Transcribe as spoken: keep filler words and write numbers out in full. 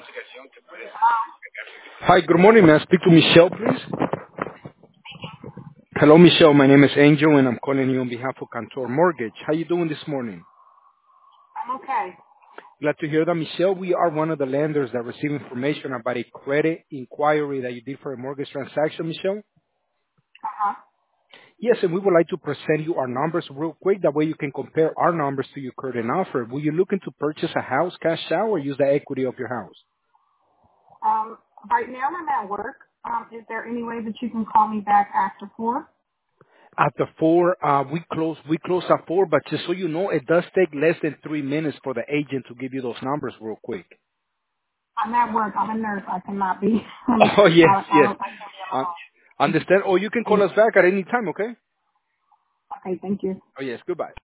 Hi, good morning. May I speak to Michelle, please? Hello, Michelle. My name is Angel, and I'm calling you on behalf of Cantor Mortgage. How you doing this morning? I'm okay. Glad to hear that, Michelle. We are one of the lenders that receive information about a credit inquiry that you did for a mortgage transaction, Michelle. Uh-huh. Yes, and we would like to present you our numbers real quick. That way you can compare our numbers to your current offer. Were you looking to purchase a house cash out or use the equity of your house? Um, right now I'm at work. Um, is there any way that you can call me back after four? After four, uh, we close, we close at four, but just so you know, it does take less than three minutes for the agent to give you those numbers real quick. I'm at work. I'm a nurse. I cannot be. Oh, I, yes, I yes. don't. I can't be on the Uh, phone. understand? Or you can call us back at any time, okay? Okay. Thank you. Oh, yes. Goodbye.